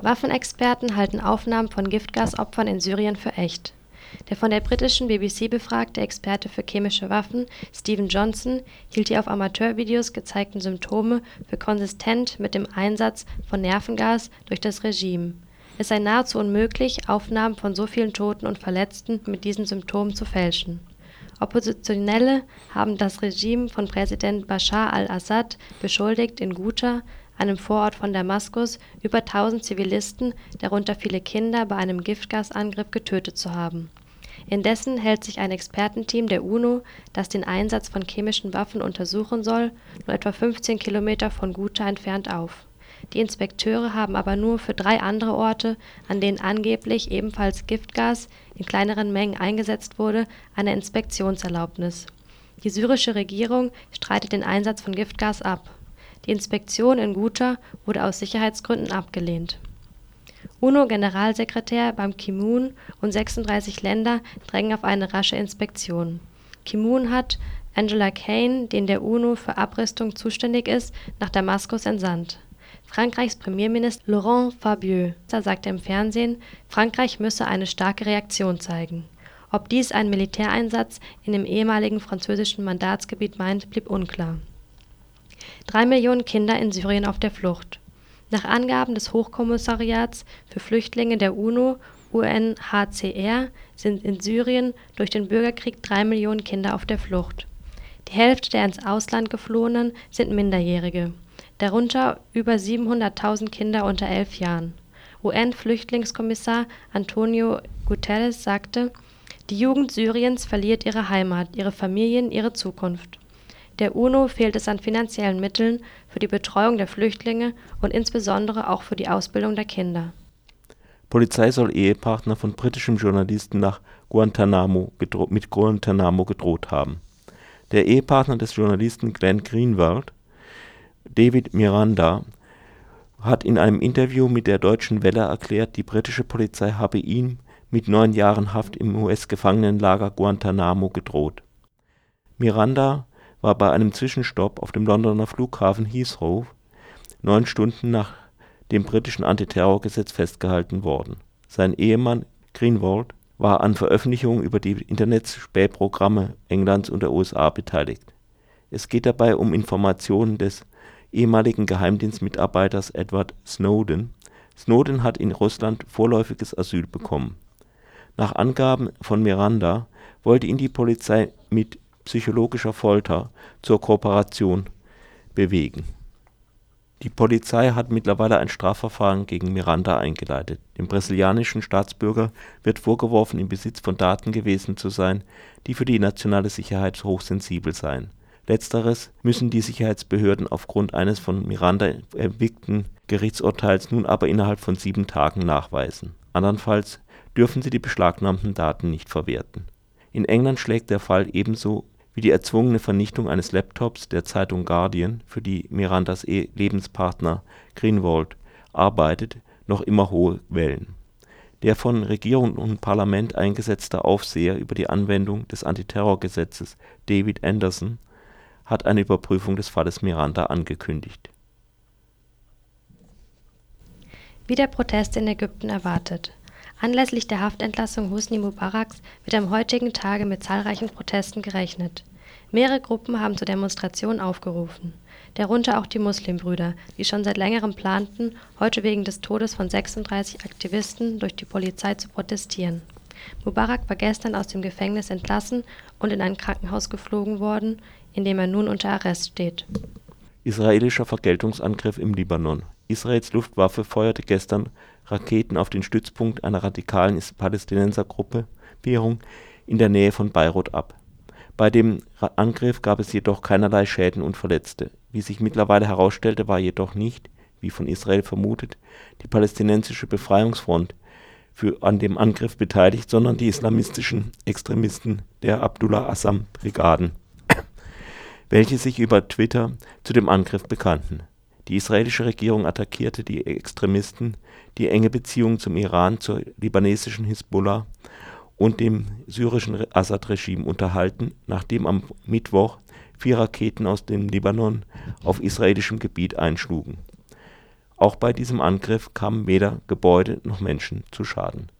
Waffenexperten halten Aufnahmen von Giftgasopfern in Syrien für echt. Der von der britischen BBC befragte Experte für chemische Waffen, Stephen Johnson, hielt die auf Amateurvideos gezeigten Symptome für konsistent mit dem Einsatz von Nervengas durch das Regime. Es sei nahezu unmöglich, Aufnahmen von so vielen Toten und Verletzten mit diesen Symptomen zu fälschen. Oppositionelle haben das Regime von Präsident Bashar al-Assad beschuldigt, in Ghouta, einem Vorort von Damaskus, über 1000 Zivilisten, darunter viele Kinder, bei einem Giftgasangriff getötet zu haben. Indessen hält sich ein Expertenteam der UNO, das den Einsatz von chemischen Waffen untersuchen soll, nur etwa 15 Kilometer von Ghouta entfernt auf. Die Inspekteure haben aber nur für 3 andere Orte, an denen angeblich ebenfalls Giftgas in kleineren Mengen eingesetzt wurde, eine Inspektionserlaubnis. Die syrische Regierung streitet den Einsatz von Giftgas ab. Die Inspektion in Ghouta wurde aus Sicherheitsgründen abgelehnt. UNO-Generalsekretär Ban Ki-moon und 36 Länder drängen auf eine rasche Inspektion. Ki-moon hat Angela Kane, den der UNO für Abrüstung zuständig ist, nach Damaskus entsandt. Frankreichs Premierminister Laurent Fabius sagte im Fernsehen, Frankreich müsse eine starke Reaktion zeigen. Ob dies einen Militäreinsatz in dem ehemaligen französischen Mandatsgebiet meint, blieb unklar. 3 Millionen Kinder in Syrien auf der Flucht. Nach Angaben des Hochkommissariats für Flüchtlinge der UNO, UNHCR, sind in Syrien durch den Bürgerkrieg 3 Millionen Kinder auf der Flucht. Die Hälfte der ins Ausland Geflohenen sind Minderjährige, darunter über 700.000 Kinder unter 11 Jahren. UN-Flüchtlingskommissar Antonio Guterres sagte, die Jugend Syriens verliert ihre Heimat, ihre Familien, ihre Zukunft. Der UNO fehlt es an finanziellen Mitteln für die Betreuung der Flüchtlinge und insbesondere auch für die Ausbildung der Kinder. Polizei soll Ehepartner von britischem Journalisten nach mit Guantanamo gedroht haben. Der Ehepartner des Journalisten Glenn Greenwald, David Miranda, hat in einem Interview mit der Deutschen Welle erklärt, die britische Polizei habe ihm mit 9 Jahren Haft im US-Gefangenenlager Guantanamo gedroht. Miranda war bei einem Zwischenstopp auf dem Londoner Flughafen Heathrow 9 Stunden nach dem britischen Antiterrorgesetz festgehalten worden. Sein Ehemann Greenwald war an Veröffentlichungen über die Internet-Spähprogramme Englands und der USA beteiligt. Es geht dabei um Informationen des ehemaligen Geheimdienstmitarbeiters Edward Snowden. Snowden hat in Russland vorläufiges Asyl bekommen. Nach Angaben von Miranda wollte ihn die Polizei mit psychologischer Folter zur Kooperation bewegen. Die Polizei hat mittlerweile ein Strafverfahren gegen Miranda eingeleitet. Dem brasilianischen Staatsbürger wird vorgeworfen, im Besitz von Daten gewesen zu sein, die für die nationale Sicherheit hochsensibel seien. Letzteres müssen die Sicherheitsbehörden aufgrund eines von Miranda erwirkten Gerichtsurteils nun aber innerhalb von 7 Tagen nachweisen. Andernfalls dürfen sie die beschlagnahmten Daten nicht verwerten. In England schlägt der Fall ebenso wie die erzwungene Vernichtung eines Laptops der Zeitung Guardian, für die Mirandas Lebenspartner Greenwald arbeitet, noch immer hohe Wellen. Der von Regierung und Parlament eingesetzte Aufseher über die Anwendung des Antiterrorgesetzes, David Anderson, hat eine Überprüfung des Falles Miranda angekündigt. Wieder Proteste in Ägypten erwartet. Anlässlich der Haftentlassung Hosni Mubaraks wird am heutigen Tage mit zahlreichen Protesten gerechnet. Mehrere Gruppen haben zur Demonstration aufgerufen, darunter auch die Muslimbrüder, die schon seit längerem planten, heute wegen des Todes von 36 Aktivisten durch die Polizei zu protestieren. Mubarak war gestern aus dem Gefängnis entlassen und in ein Krankenhaus geflogen worden, in dem er nun unter Arrest steht. Israelischer Vergeltungsangriff im Libanon. Israels Luftwaffe feuerte gestern Raketen auf den Stützpunkt einer radikalen Palästinensergruppierung in der Nähe von Beirut ab. Bei dem Angriff gab es jedoch keinerlei Schäden und Verletzte. Wie sich mittlerweile herausstellte, war jedoch nicht, wie von Israel vermutet, die palästinensische Befreiungsfront an dem Angriff beteiligt, sondern die islamistischen Extremisten der Abdullah-Assam-Brigaden, welche sich über Twitter zu dem Angriff bekannten. Die israelische Regierung attackierte die Extremisten, die enge Beziehungen zum Iran, zur libanesischen Hisbollah und dem syrischen Assad-Regime unterhalten, nachdem am Mittwoch 4 Raketen aus dem Libanon auf israelischem Gebiet einschlugen. Auch bei diesem Angriff kamen weder Gebäude noch Menschen zu Schaden